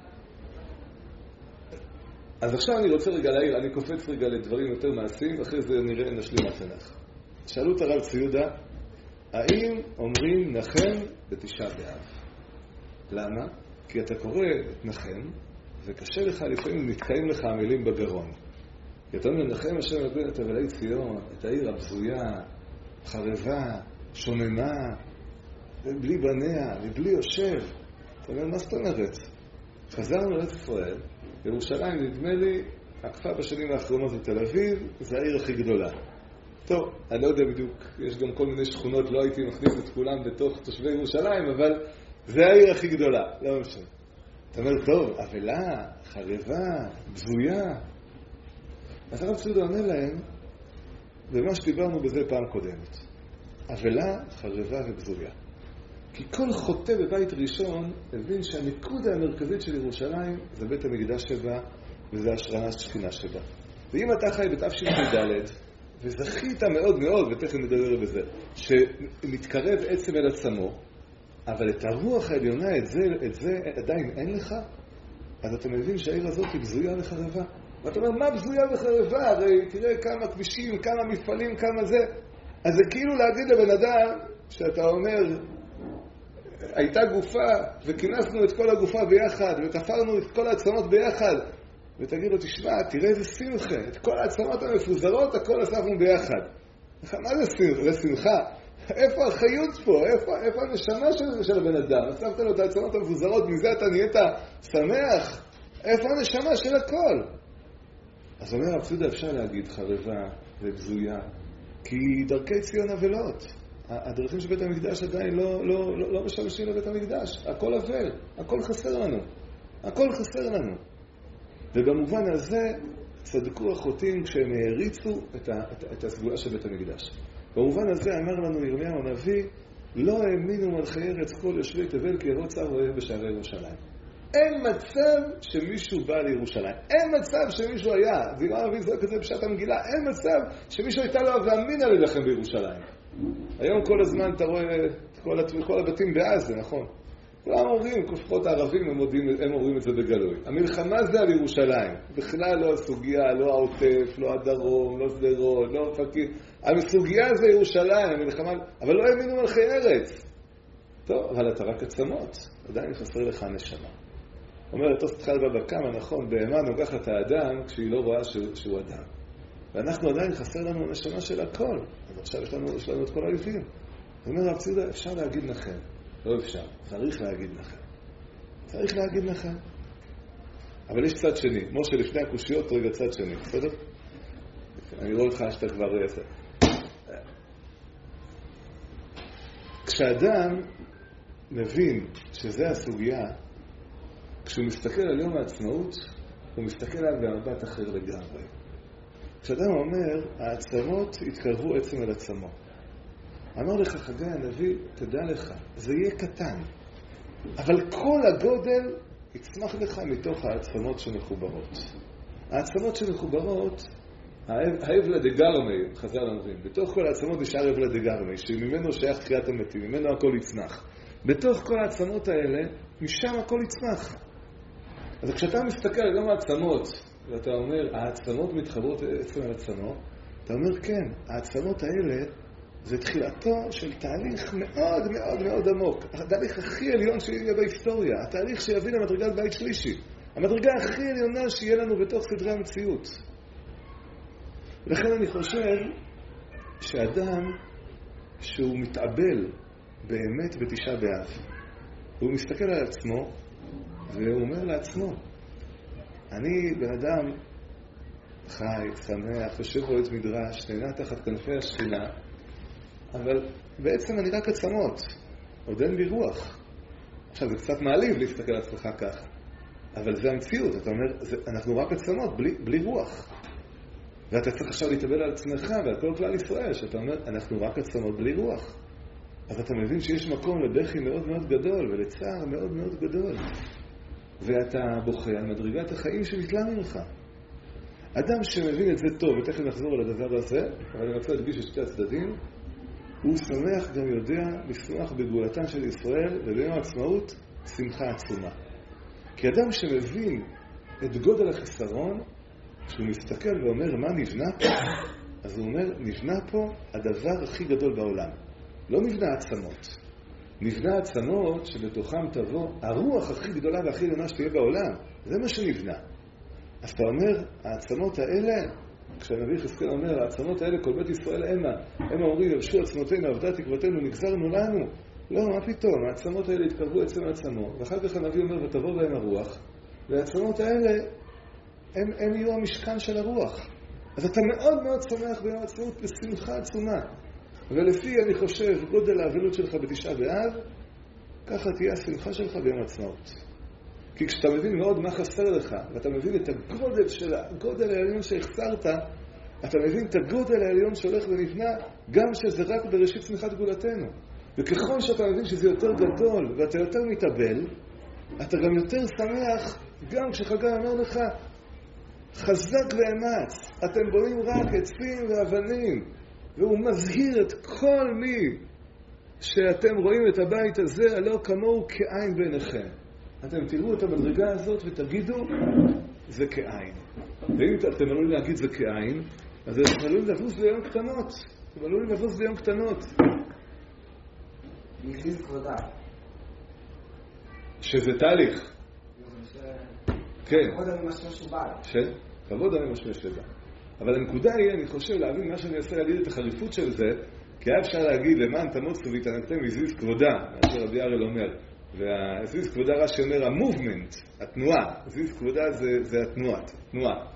אז עכשיו אני רוצה רגע להעיר, אני קופץ רגע לדברים יותר מעשיים, ואחרי זה נראה נשלים התנ"ך. שאלו את הרב ציודה, האם אומרים נחם בתשעה באב? למה? כי אתה קורא את נחם, וקשה לך, לפעמים נתקעים לך המילים בגרון. כי אתה אומר, נחם השם אלוקינו את אבלי ציון, את העיר הבזויה, חרבה, שוממה, בלי בניה, ובלי יושב. אתה אומר, מה זאת אומרת? חזרנו לארץ ישראל, ירושלים נדמה לי, עקפה בשנים האחרונות בתל אביב, זה העיר הכי גדולה. טוב, אני לא יודע בדיוק, יש גם כל מיני שכונות, לא הייתי מכניס את כולם בתוך תושבי ירושלים, אבל זה העיר הכי גדולה, לא משנה. אתה אומר, טוב, אבלה, חרבה, בזויה. אז הרב ציודה אומר להם, ומה שדיברנו בזה פעם קודמת, אבלה, חרבה ובזויה. כי כל חוטא בבית ראשון הבין שהנקודה המרכזית של ירושלים זה בית המקדש שבה, וזה השכינה שבה. ואם אתה חי בתשפ"ד, וזכית מאוד מאוד, ותכף נדבר בזה, שמתקרב עצם אל עצמו, אבל את הרוח העליונה, את זה עדיין אין לך, אז אתה מבין שהעיר הזאת היא בזויה וחרבה. ואתה אומר, מה בזויה וחרבה? הרי תראה כמה כבישים, כמה מפעלים, כמה זה. אז זה כאילו להגיד לבן אדם, שאתה אומר, הייתה גופה, וכינסנו את כל הגופה ביחד, ותפרנו את כל העצמות ביחד, ותגיד לו, תשמע, תראה איזה שמחה, את כל העצמות המפוזרות, הכל אספנו ביחד. מה זה שמחה? איפה החיות פה? איפה הנשמה של הבן אדם? אספת לו את העצמות המפוזרות, מזה אתה נהיית שמח? איפה הנשמה של הכל? אז אומר הרב ציודה, אפשר להגיד חרבה ובזויה, כי דרכי ציון אבלות. הדרכים של בית המקדש עדיין לא משמשים לבית המקדש. הכל אבל, הכל חסר לנו. הכל חסר לנו. ובמובן הזה צדקו החוטאים כשהם העריצו את הסגולה של בית המקדש. במובן הזה אמר לנו ירמיהו הנביא, לא האמינו מלכי ארץ כל יושבי תבל כי יבוא צר אוהב בשערי ירושלים. אין מצב שמישהו בא לירושלים. אין מצב שמישהו היה, זירה הנביא זרק את זה בשעת המגילה, אין מצב שמישהו הייתה לו ואמינה ללחם בירושלים. היום כל הזמן אתה רואה את כל הבתים בעזה, נכון? כולם אומרים, לפחות הערבים הם אומרים את זה בגלוי. המלחמה זה על ירושלים. בכלל לא הסוגיה, לא העוטף, לא הדרום, לא שדרות, לא אופקים. הסוגיה זה ירושלים, המלחמה, אבל לא האמינו מלכי ארץ. טוב, אבל אתה רק עצמות. עדיין חסר לך נשמה. אומרת, תוס תחל בבקמה, נכון, בהמה נוגח את האדם כשהיא לא רואה שהוא אדם. ואנחנו עדיין חסר לנו הנשמה של הכל. אז עכשיו יש לנו את כל האויבים. זאת אומרת, רב ציודה, אפשר להגיד לכם. לא אפשר, צריך להגיד לכם. צריך להגיד לכם. אבל יש צד שני. משה לפני הקושיות רגע צד שני, בסדר? אני רואה לך שאתה כבר... כשאדם מבין שזה הסוגיה, כשהוא מסתכל על יום העצמאות, הוא מסתכל עליו במבט אחר לגמרי. כשאדם אומר, העצמות התקרבו עצם אל עצמו. אמר לך חגי הנביא, תדע לך, זה יהיה קטן. אבל כל הגודל יצמח לך מתוך העצמות שמחוברות. העצמות שמחוברות, האבלה דגרמי, חז"ל אומרים, בתוך כל העצמות נשאר אבלה דגרמי, שממנו שייך תחיית המתים, ממנו הכל יצמח. בתוך כל העצמות האלה, משם הכל יצמח. אז כשאתה מסתכל על יום העצמות, ואתה אומר, העצמות מתחברות עצם על עצמות, אתה אומר, כן, העצמות האלה, זה תחילתו של תהליך מאוד מאוד מאוד עמוק. התהליך הכי עליון שיהיה בהיסטוריה. התהליך שיביא למדרגת בית שלישי. המדרגה הכי עליונה שיהיה לנו בתוך סדרי המציאות. ולכן אני חושב שאדם שהוא מתאבל באמת בתשעה באב, הוא מסתכל על עצמו והוא אומר לעצמו, אני בן אדם חי, שמח, יושב בבית מדרש, נהנה תחת כנפי השכינה, אבל בעצם אני רק עצמות, עוד אין בי רוח. עכשיו זה קצת מעליב להסתכל על עצמך ככה, אבל זה המציאות. אתה אומר, אנחנו רק עצמות, בלי רוח. ואתה צריך עכשיו להתאבל על עצמך ועל כל כלל ישראל, שאתה אומר, אנחנו רק עצמות בלי רוח. אז אתה מבין שיש מקום לבכי מאוד מאוד גדול ולצער מאוד מאוד גדול. ואתה בוכה על מדרגת החיים שנתלה ממך. אדם שמבין את זה טוב, ותכף נחזור על הדבר הזה, אבל אני רוצה להדגיש את שתי הצדדים, הוא שמח גם יודע לשמוח בגאולתן של ישראל, וביום העצמאות שמחה עצומה. כי אדם שמבין את גודל החיסרון, כשהוא מסתכל ואומר מה נבנה פה, אז הוא אומר, נבנה פה הדבר הכי גדול בעולם. לא נבנה עצמות. נבנה עצמות שבתוכם תבוא הרוח הכי גדולה והכי עליונה שתהיה בעולם. זה מה שנבנה. אז אתה אומר, העצמות האלה, כשהנביא יחזקאל אומר, העצמות האלה כל בית ישראל המה, הם אומרים, ירשו עצמותינו, עבדה תקוותנו, נגזרנו לנו. לא, מה פתאום? העצמות האלה התקרבו עצם העצמות, ואחר כך הנביא אומר, ותבוא בהם הרוח, והעצמות האלה, הם יהיו המשכן של הרוח. אז אתה מאוד מאוד שמח ביום העצמאות בשמחה עצומה. ולפי, אני חושב, גודל האבלות שלך בתשעה באב, ככה תהיה השמחה שלך ביום העצמאות. כי כשאתה מבין מאוד מה חסר לך, ואתה מבין את הגודל של הגודל העליון שהחסרת, אתה מבין את הגודל העליון שהולך ונבנה, גם שזה רק בראשית צמיחת גאולתנו. וככל שאתה מבין שזה יותר גדול, ואתה יותר מתאבל, אתה גם יותר שמח, גם כשחגי אומר לך, חזק ואמץ, אתם בונים רק עצים ואבנים, והוא מזהיר את כל מי שאתם רואים את הבית הזה, הלא כמוהו כעין בעיניכם. אתם תראו את המדרגה הזאת ותגידו, זה כעין. ואם אתם עלולים להגיד זה כעין, אז אתם עלולים לבוס ביום קטנות. אתם עלולים לבוס ביום קטנות. מזיז כבודה. שזה תהליך. כן. כבוד המשמש ובעל. כבוד המשמש ובעל. אבל הנקודה היא, אני חושב, להבין מה שאני אעשה להגיד את החריפות של זה, כי היה אפשר להגיד, למען תמוצו והתענגתם מזיז כבודה, מה שרבי אריאל אומר. והזיז כבודה רש"י אומר, המובמנט, התנועה. הזיז כבודה זה התנועה.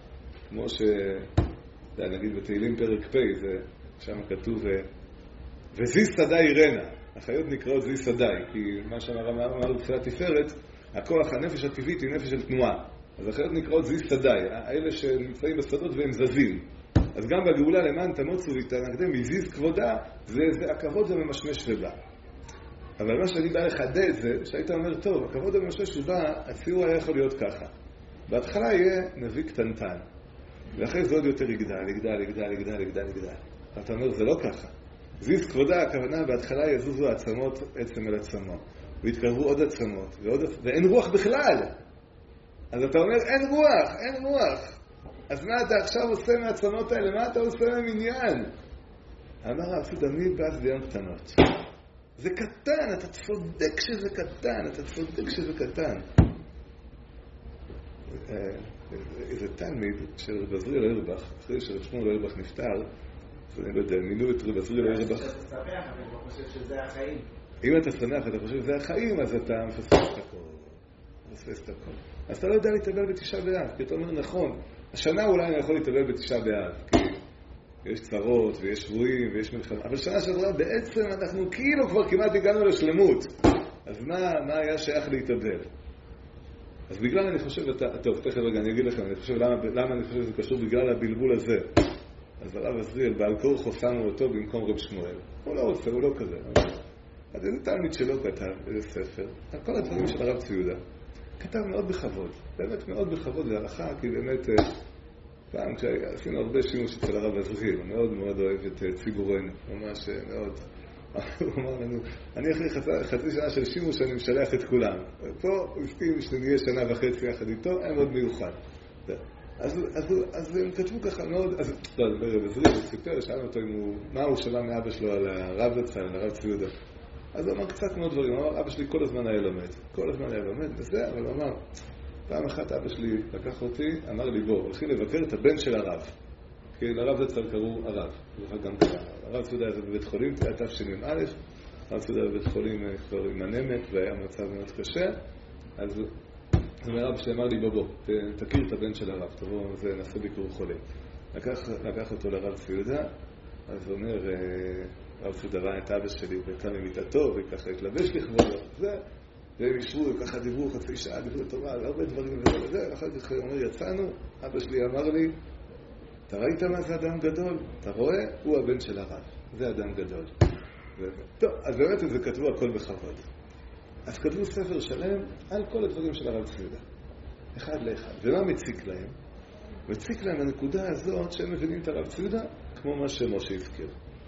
כמו נגיד בתהילים פרק פ', שם כתוב, וזי סדאי רנה. החיות נקראות זי סדאי, כי מה שאמר אמר בתחילת תפארת, הכוח, הנפש הטבעית היא נפש של תנועה. אז החיות נקראות זי סדאי, האלה שנמצאים בשדות והם זזים. אז גם בגאולה למען תמוצו ותנגדם מזיז כבודה, הכבוד זה ממשמש ובא. אבל מה שאני בא לחדד זה, שהיית אומר, טוב, הכבוד הממשמש ובא, הציור היה יכול להיות ככה. בהתחלה יהיה נביא קטנטן, ואחרי זה עוד יותר יגדל. אתה אומר, זה לא ככה. זיז כבודה, הכוונה, בהתחלה יזוזו העצמות עצם אל עצמו, והתקרבו עוד עצמות, ואין רוח בכלל. אז אתה אומר, אין רוח. אז מה אתה עכשיו עושה מהעצמות האלה? מה אתה עושה מהמניין? אמר הרב סודני בעצדיון קטנות. זה קטן, אתה צודק שזה קטן. איזה תלמיד של רב עזריאל אוירבך, אחרי שרב שמואל אוירבך נפטר, אני לא יודע, מינו את רב עזריאל אוירבך. אתה שמח, אבל אתה חושב שזה החיים. אם אתה שמח, אתה חושב שזה החיים, אז אתה מפספס את הכל. אז אתה לא יודע להתאבל בתשעה באב, כי אתה אומר, נכון, השנה אולי אני יכול להתאבל בתשעה באב, כי יש צרות ויש שבועים ויש מלחמה, אבל שנה שעברה בעצם אנחנו כאילו כבר כמעט הגענו לשלמות, אז מה היה שייך להתאבל? אז בגלל אני חושב, טוב, תכף רגע אני אגיד לכם, אני חושב למה אני חושב שזה קשור בגלל הבלבול הזה. אז הרב עזריאל בעל כורחו שמו אותו במקום רב שמואל. הוא לא רוצה, הוא לא כזה. אז איזה תלמיד שלא כתב איזה ספר, על כל הדברים של הרב צבי יהודה. כתב מאוד בכבוד, באמת מאוד בכבוד להלכה, כי באמת פעם כשעשינו הרבה שימוש אצל הרב עזריאל, הוא מאוד מאוד אוהב את ציבורנו, ממש מאוד. הוא אמר לנו, אני אחרי חצי שנה של שימוש אני משלח את כולם. פה הוא הסכים שנהיה שנה וחצי יחד איתו, היה מאוד מיוחד. אז הם כתבו ככה מאוד, אז לא, הרב עזריאל סיפר, שאלנו אותו מה הוא שמע מאבא שלו על הרב זצ"ל, על הרב צבי יהודה. אז הוא אמר קצת מאוד דברים, הוא אמר, אבא שלי כל הזמן היה לומד, וזה, אבל הוא אמר, פעם אחת אבא שלי לקח אותי, אמר לי, בוא, הולכים לבקר את הבן של הרב. כי לרב זצ"ל קראו הרב, גם קרא. הרב צבי יהודה זה בבית חולים, היה תשמ"א, הרב צבי יהודה בבית חולים כבר עם הנמת, והיה מצב מאוד קשה, אז הרב שלי אמר לי, בוא, תכיר את הבן של הרב, תבוא, נעשה ביקור חולים. לקח אותו לרב צבי יהודה, אז הוא אומר, הרב צבי יהודה ראה את אבא שלי, ויצא ממיטתו, וככה התלבש לכבודו, והם ישבו, וככה דיברו חצי שעה, דיברו תורה, על הרבה דברים וזה, ואחר כך הוא אומר, יצאנו, אבא שלי אמר לי, אתה ראית מה זה אדם גדול? אתה רואה? הוא הבן של הרב. זה אדם גדול. טוב, אז באמת זה כתבו הכל בכבוד. אז כתבו ספר שלם על כל הדברים של הרב צבי יהודה. אחד לאחד. ומה מציק להם? מציק להם הנקודה הזאת שהם מבינים את הרב צבי יהודה כמו מה שמשה הזכיר.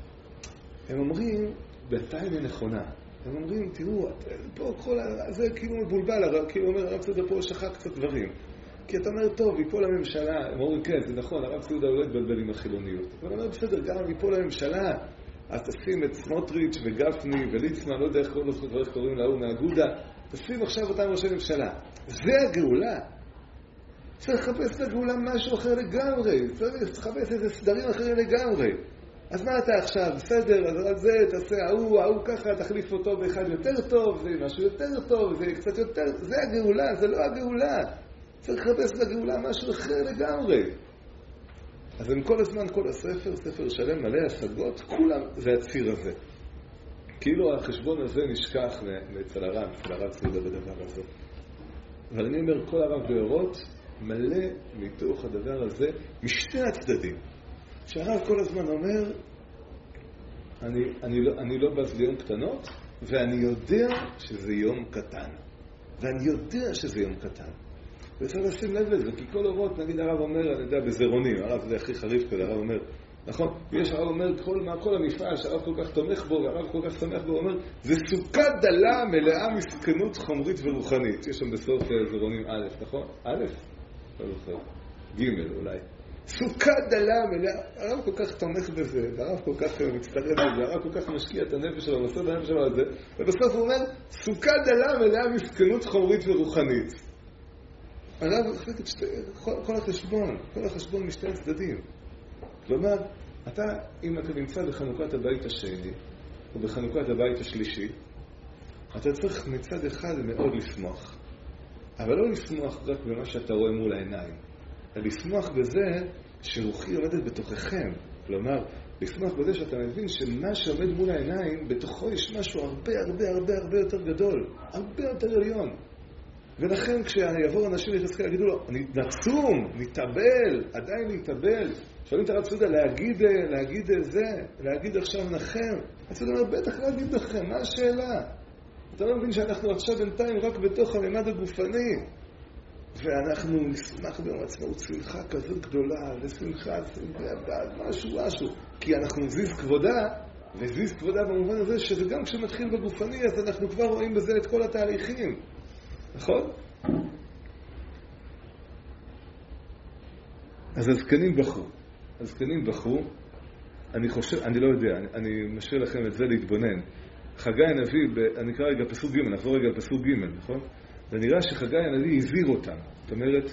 הם אומרים, בטיימה נכונה. הם אומרים, תראו, פה כל זה כאילו מבולבל, כאילו אומר הרב צבי יהודה פה שכח קצת דברים. כי אתה אומר, טוב, יפול הממשלה, הם אומרים, כן, זה נכון, הרב צבי יהודה לא התבלבל עם החילוניות. אבל הוא אומר, בסדר, גם יפול הממשלה, אז תשים את סמוטריץ' וגפני וליצמן, לא יודע איך קוראים להוא מהאגודה, תשים עכשיו אותם ראשי ממשלה. זה הגאולה. צריך לחפש לגאולה משהו אחר לגמרי, צריך לחפש איזה סדרים אחרים לגמרי. אז מה אתה עכשיו? בסדר, אז על זה תעשה ההוא ככה, תחליף אותו באחד יותר טוב, זה משהו יותר טוב, זה קצת יותר, זה הגאולה, זה לא הגאולה. צריך לחפש לגאולה משהו אחר לגמרי. אז הם כל הזמן, כל הספר, ספר שלם מלא השגות, כולם זה הציר הזה. כאילו החשבון הזה נשכח אצל הרב צבי יהודה בדבר הזה. אבל אני אומר, כל הרב באורות מלא מתוך הדבר הזה, משתי הצדדים. שהרב כל הזמן אומר, אני לא בז ליום קטנות, ואני יודע שזה יום קטן. וצריך לשים לב לזה, כי כל אורות, נגיד הרב אומר, אני יודע, בזרונים, הרב זה הכי חריף כזה, הרב אומר, נכון? יש הרב אומר, כל המפעל שהרב כל כך תומך בו, והרב כל כך שמח בו, הוא אומר, זה סוכה דלה מלאה מסכנות חומרית ורוחנית. יש שם בסוף זרונים א', נכון? א'? לא זוכר. ג' אולי. סוכה דלה מלאה, הרב כל כך תומך בזה, והרב כל כך מצטרף בזה, והרב כל כך משקיע את הנפש שלו, מסוד הנפש שלו על זה, ובסוף הוא אומר, סוכה דלה מלאה מסכנות חומרית ורוחנית. הרב החלק את כל החשבון משתי הצדדים. כלומר, אם אתה נמצא בחנוכת הבית השני, או בחנוכת הבית השלישי, אתה צריך מצד אחד מאוד לשמוח. אבל לא לשמוח רק במה שאתה רואה מול העיניים. אלא לשמוח בזה שרוחי עומדת בתוככם. כלומר, לשמוח בזה שאתה מבין שמה שעומד מול העיניים, בתוכו יש משהו הרבה הרבה הרבה הרבה יותר גדול, הרבה יותר עליון. ולכן כשיבואו אנשים לחזקאל יגידו לו, נצום, נתאבל, עדיין נתאבל. שואלים את הרב צבי יהודה, להגיד עכשיו נחם. הצבי יהודה אומר, בטח להגיד נחם, מה השאלה? אתה לא מבין שאנחנו עכשיו בינתיים רק בתוך הממד הגופני, ואנחנו נשמח ביום עצמאות שמחה כזאת גדולה, לשמחה, משהו, כי אנחנו זיז כבודה, וזיז כבודה במובן הזה שזה גם כשמתחיל בגופני, אז אנחנו כבר רואים בזה את כל התהליכים. נכון? אז הזקנים בחרו, אני לא יודע, אני משאיר לכם את זה להתבונן. חגי הנביא, אני אקרא רגע פסוק ג', נעבור רגע פסוק ג', נכון? ונראה שחגי הנביא הזהיר אותם. זאת אומרת,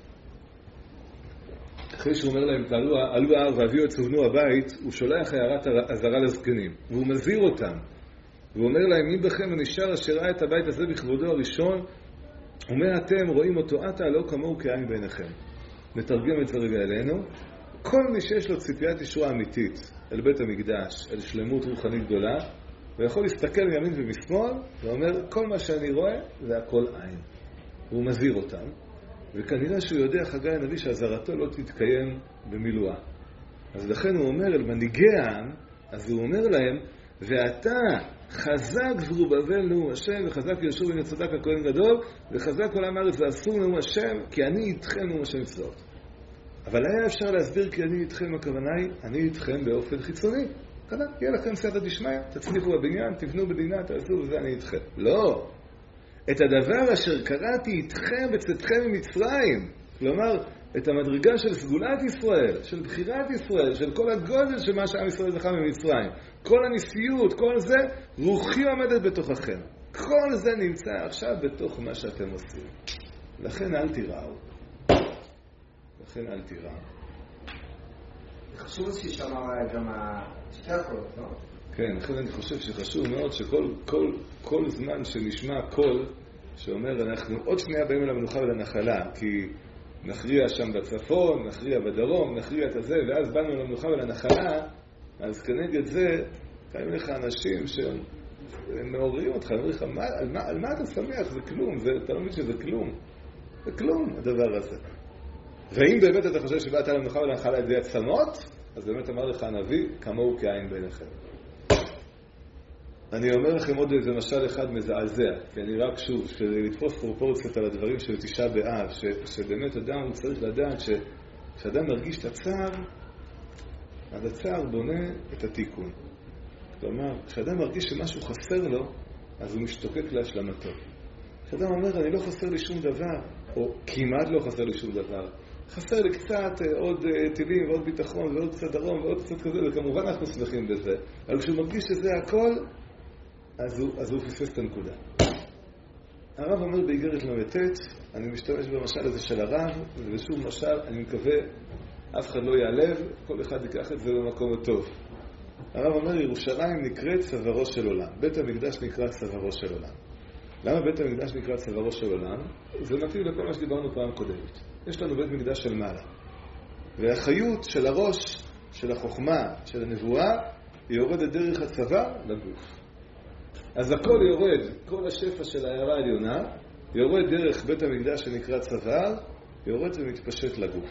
אחרי שהוא אומר להם, עלו ההר והביאו את צובנו הבית, הוא שולח הערת אזהרה לזקנים, והוא מזהיר אותם. והוא אומר להם, מי בכם הנשאר אשר ראה את הבית הזה בכבודו הראשון, ומה אתם רואים אותו עתה לא כמוהו כעין בעיניכם. נתרגם את זה רגע אלינו. כל מי שיש לו ציפיית ישועה אמיתית אל בית המקדש, אל שלמות רוחנית גדולה, ויכול להסתכל מימין ומשמאל, ואומר, כל מה שאני רואה זה הכל עין. והוא מזהיר אותם, וכנראה שהוא יודע חגי הנביא שהזהרתו לא תתקיים במילואה. אז לכן הוא אומר אל מנהיגי העם, אז הוא אומר להם, ואתה חזק זרובבל נאום השם, וחזק יהושע בן צדק הכהן גדול, וחזק כל עם הארץ ועשו נאום השם, כי אני איתכם נאום השם צבאות. אבל היה אפשר להסביר כי אני איתכם, הכוונה היא, אני איתכם באופן חיצוני. כנראה, יהיה לכם סייעתא דשמיא, תצליחו בבניין, תבנו בדינה, תעשו, וזה אני איתכם. לא. את הדבר אשר קראתי איתכם בצאתכם ממצרים, כלומר, את המדרגה של סגולת ישראל, של בחירת ישראל, של כל הגודל של מה שעם ישראל זכה ממצרים, כל הניסיות, כל זה, רוחי עומדת בתוככם. כל זה נמצא עכשיו בתוך מה שאתם עושים. לכן אל תיראו. חשוב ששמע גם שתי הקולות, לא? כן, לכן אני חושב שחשוב מאוד שכל זמן שנשמע קול שאומר אנחנו עוד שנייה באים אל המנוחה ולנחלה, כי נכריע שם בצפון, נכריע בדרום, נכריע את הזה, ואז באנו אל המנוחה ולנחלה, אז כנגד זה קיים לך אנשים שהם מעוררים אותך, אומרים לך, על מה אתה שמח? זה כלום, אתה לא מבין שזה כלום. זה כלום, הדבר הזה. ואם באמת אתה חושב שבאת אל המנוחה ולנחלה את זה עצמות, אז באמת אמר לך הנביא, כמוהו כעין בעיניכם. אני אומר לכם עוד איזה משל אחד מזעזע, כי אני רק שוב, כדי לתפוס פרופורציות על הדברים של תשעה באב, שבאמת אדם צריך לדעת כשאדם מרגיש את הצער, אז הצער בונה את התיקון. כלומר, כשאדם מרגיש שמשהו חסר לו, אז הוא משתוקק להשלמתו. כשאדם אומר, אני לא חסר לי שום דבר, או כמעט לא חסר לי שום דבר, חסר לי קצת עוד טילים ועוד ביטחון ועוד קצת דרום ועוד קצת כזה, וכמובן אנחנו שמחים בזה. אבל כשהוא מרגיש שזה הכל, אז הוא פספס את הנקודה. הרב אומר באיגרת ל"ט, אני משתמש במשל הזה של הרב, ובשום משל אני מקווה אף אחד לא יעלב, כל אחד ייקח את זה במקום הטוב. הרב אומר, ירושלים נקראת צווארו של עולם. בית המקדש נקרא צווארו של עולם. למה בית המקדש נקרא צווארו של עולם? זה מתאים לכל מה שדיברנו פעם קודמת. יש לנו בית מקדש של מעלה. והחיות של הראש, של החוכמה, של הנבואה, היא יורדת דרך הצוואר לגוף. אז הכל יורד, כל השפע של העיירה העליונה, יורד דרך בית המקדש שנקרא צוואר, יורד ומתפשט לגוף.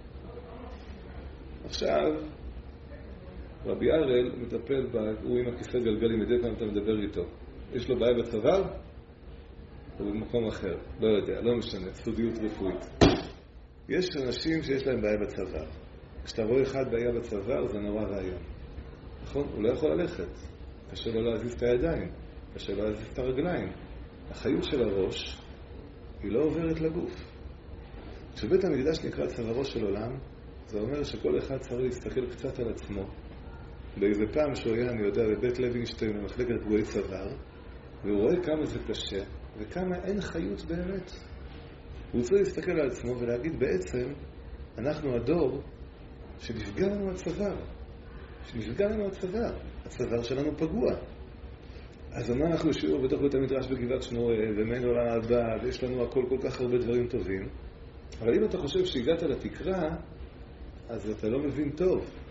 עכשיו, רבי הראל מטפל, הוא עם הכיסא גלגלי, מדי פעם אתה מדבר איתו. יש לו בעיה בצוואר? או במקום אחר? לא יודע, לא משנה, סודיות רפואית. יש אנשים שיש להם בעיה בצוואר. כשאתה רואה אחד בעיה בצוואר, זה נורא רעיון. נכון? הוא לא יכול ללכת. קשה לו להזיז את הידיים, קשה לו להזיז את הרגליים. החיות של הראש היא לא עוברת לגוף. כשבית המקדש נקרא צווארו של עולם, זה אומר שכל אחד צריך להסתכל קצת על עצמו. באיזה פעם שהוא היה, אני יודע, בבית לוינשטיין, במחלקת פגועי צוואר, והוא רואה כמה זה קשה, וכמה אין חיות באמת. הוא צריך להסתכל על עצמו ולהגיד, בעצם, אנחנו הדור שנפגע לנו הצוואר. שנפגע לנו הצוואר. הצוואר שלנו פגוע. אז מה אנחנו שיעור בתוך בית המדרש בגבעת שמואל, ומן עולם הבא, ויש לנו הכל כל כך הרבה דברים טובים. אבל אם אתה חושב שהגעת לתקרה, אז אתה לא מבין טוב.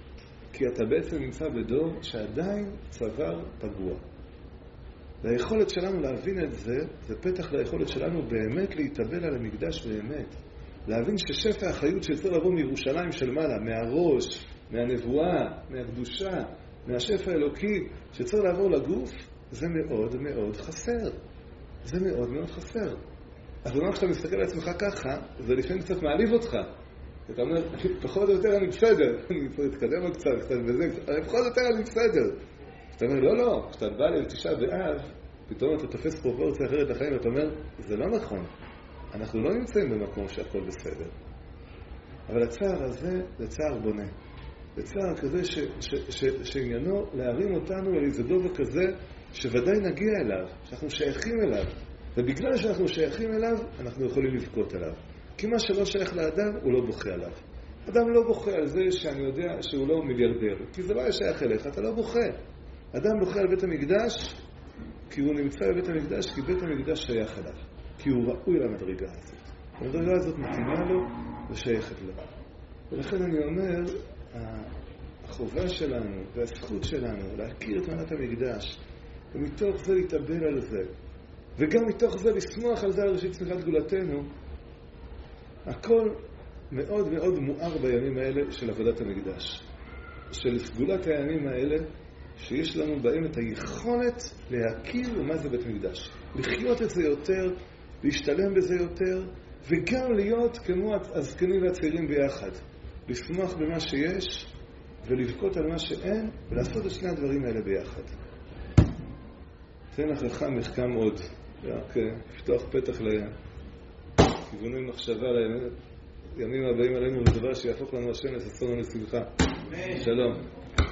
כי אתה בעצם נמצא בדור שעדיין צוואר פגוע. והיכולת שלנו להבין את זה, זה פתח ליכולת שלנו באמת להתאבל על המקדש באמת. להבין ששפע החיות שצריך לבוא מירושלים של מעלה, מהראש, מהנבואה, מהקדושה, מהשפע האלוקי שצריך לעבור לגוף, זה מאוד מאוד חסר. זה מאוד מאוד חסר. אז למה כשאתה מסתכל על עצמך ככה, זה לפעמים קצת מעליב אותך. אתה אומר, פחות או יותר אני בסדר. אני אתקדם עוד קצת בזה, פחות או יותר אני בסדר. אתה אומר, לא, כשאתה בא לתשעה באב, פתאום אתה תופס פרופורציה אחרת לחיים, ואתה אומר, זה לא נכון. אנחנו לא נמצאים במקום שהכל בסדר. אבל הצער הזה זה צער בונה. זה צער כזה שעניינו להרים אותנו אל איזה גובה כזה שוודאי נגיע אליו, שאנחנו שייכים אליו. ובגלל שאנחנו שייכים אליו, אנחנו יכולים לבכות עליו. כי מה שלא שייך לאדם, הוא לא בוכה עליו. אדם לא בוכה על זה שאני יודע שהוא לא מיליארדר. כי זה לא שייך אליך, אתה לא בוכה. אדם בוכה על בית המקדש, כי הוא נמצא בבית המקדש, כי בית המקדש שייך אליו. כי הוא ראוי למדרגה הזאת. המדרגה הזאת מתאימה לו ושייכת לו. ולכן אני אומר, החובה שלנו והזכות שלנו להכיר את מנת המקדש, ומתוך זה להתאבל על זה, וגם מתוך זה לשמוח על זה על ראשית צמיחת גאולתנו, הכל מאוד מאוד מואר בימים האלה של עבודת המקדש. של סגולת הימים האלה, שיש לנו בהם את היכולת להכיר מה זה בית מקדש. לחיות את זה יותר, להשתלם בזה יותר, וגם להיות כמו הזקנים והצעירים ביחד. לשמוח במה שיש, ולבכות על מה שאין, ולעשות את שני הדברים האלה ביחד. תן לך מחכם עוד. לפתוח פתח לכיווני מחשבה לימים הבאים עלינו, ודבר שיהפוך לנו השם לששון ולשמחה. שלום.